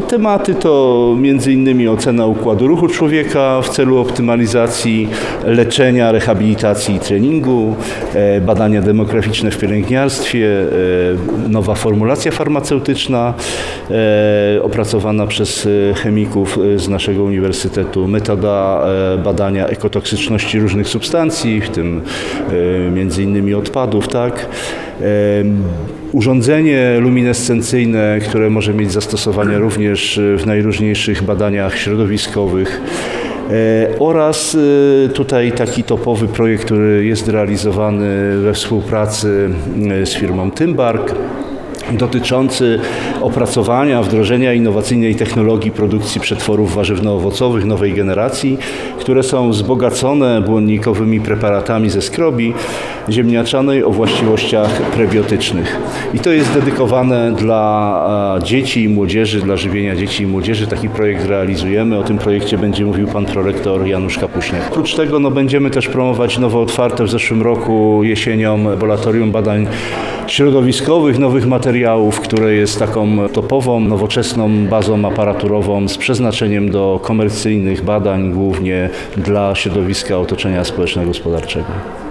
Tematy to m.in. ocena układu ruchu człowieka w celu optymalizacji leczenia, rehabilitacji i treningu, badania demograficzne w pielęgniarstwie, nowa formulacja farmaceutyczna opracowana przez chemików z naszego uniwersytetu, metoda badania ekotoksyczności różnych substancji, w tym m.in. odpadów, tak? Urządzenie luminescencyjne, które może mieć zastosowanie również w najróżniejszych badaniach środowiskowych. Oraz tutaj taki topowy projekt, który jest realizowany we współpracy z firmą Tymbark, dotyczący opracowania, wdrożenia innowacyjnej technologii produkcji przetworów warzywno-owocowych nowej generacji, które są wzbogacone błonnikowymi preparatami ze skrobi ziemniaczanej o właściwościach prebiotycznych. I to jest dedykowane dla dzieci i młodzieży, dla żywienia dzieci i młodzieży. Taki projekt realizujemy. O tym projekcie będzie mówił pan prorektor Janusz Kapuśniak. Oprócz tego będziemy też promować nowo otwarte w zeszłym roku jesienią laboratorium badań środowiskowych, nowych materiałów, które jest taką topową, nowoczesną bazą aparaturową z przeznaczeniem do komercyjnych badań, głównie dla środowiska otoczenia społeczno-gospodarczego.